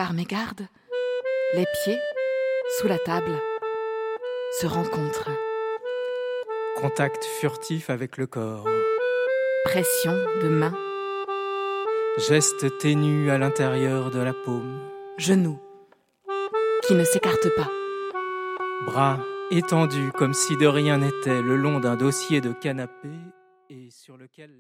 par mégarde, les pieds, sous la table, se rencontrent. Contact furtif avec le corps. Pression de main. Geste ténu à l'intérieur de la paume. Genoux qui ne s'écartent pas. Bras étendus comme si de rien n'était le long d'un dossier de canapé et sur lequel...